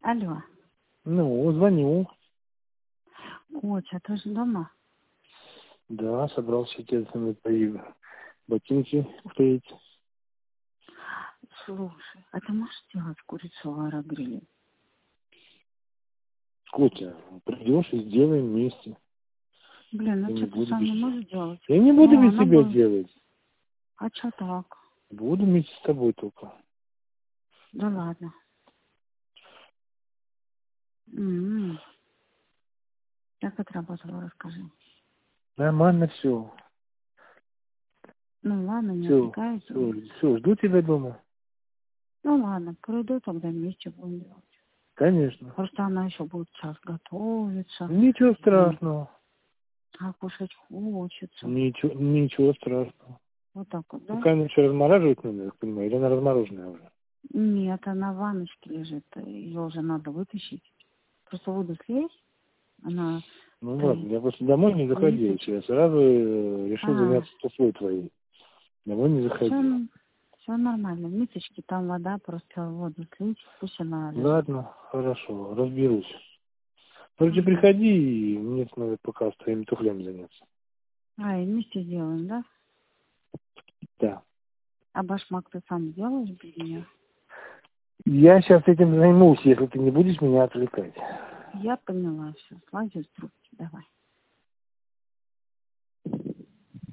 Алло. Ну, звоню. Котя, ты же дома? Да, собрался тебе твои ботинки вклеить. Слушай, а ты можешь сделать курицу в аэрогриле? Котя, придешь и сделаем вместе. Блин, ну Я не что, ты буду сам без не тебя. можешь делать? Я не буду Ну, без она тебя бы... делать. А что так? Буду вместе с тобой только. Да ладно. М-м. Как отработала, расскажи. Нормально все. Ну ладно, не Все, отвлекайся. все, жду тебя дома. Ну ладно, приду, тогда вместе будем делать. Конечно. Просто она еще будет час готовиться. Ничего Ну, страшного. а кушать хочется. Ничего страшного. Вот так вот, да? Пока она еще размораживать надо, я так понимаю, или она размороженная уже? Нет, она в ванночке лежит. Ее уже надо вытащить. Просто воду слезть. Она Ну ладно, стоит. я просто домой не заходил. Мисочка. Я сразу решил заняться туфлой твоей. Домой не заходил. Все нормально. В мисочке там вода, просто воду слить, пусть она лежит. Ладно, хорошо, разберусь. Короче, Мгм. приходи, и мне надо пока с твоими туфлями заняться. А, и вместе сделаем, да? Да. А башмак ты сам сделаешь без меня? Я сейчас этим займусь, если ты не будешь меня отвлекать. Я поняла все. Слазь с трубки, давай.